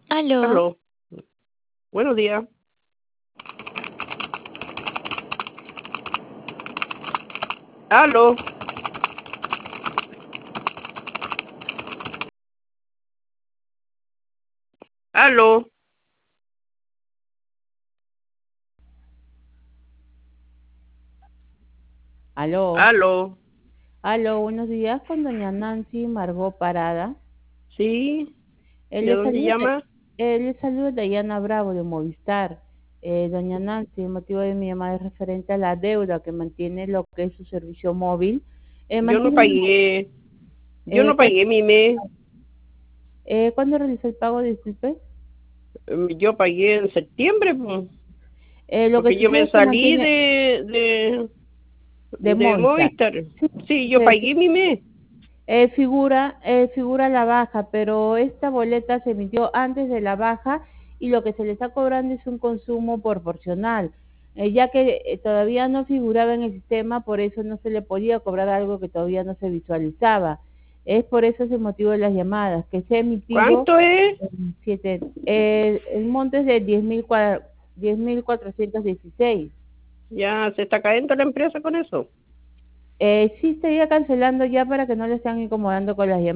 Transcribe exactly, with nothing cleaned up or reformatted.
Aló, Aló, buenos días. Aló, aló, Aló, aló. aló, buenos días con doña Nancy Margot Parada. Sí, Él ¿de le dónde saluda, llama? él le saluda Dayana Bravo de Movistar. Eh, doña Nancy, el motivo de mi llamada es referente a la deuda que mantiene lo que es su servicio móvil. Eh, Yo no mantiene, pagué, yo eh, no ¿cuál- pagué mi mes. eh, ¿Cuándo realizó el pago? Disculpe. Em, Yo pagué en septiembre, pues, Eh, lo que porque yo sucede me es que salí mantiene de, de, de de Movistar. Movistar. Sí, Sí, yo se- pagué mi mes. Eh, figura, eh, figura la baja, pero esta boleta se emitió antes de la baja y lo que se le está cobrando es un consumo proporcional, eh, ya que eh, todavía no figuraba en el sistema, por eso no se le podía cobrar algo que todavía no se visualizaba. Es por eso ese motivo de las llamadas, que se ha emitido ¿Cuánto es? en siete, eh, el monto es de diez mil diez mil cuatrocientos dieciséis. Ya se está cayendo la empresa con eso. Eh, sí estaría cancelando ya para que no le estén incomodando con las llamadas.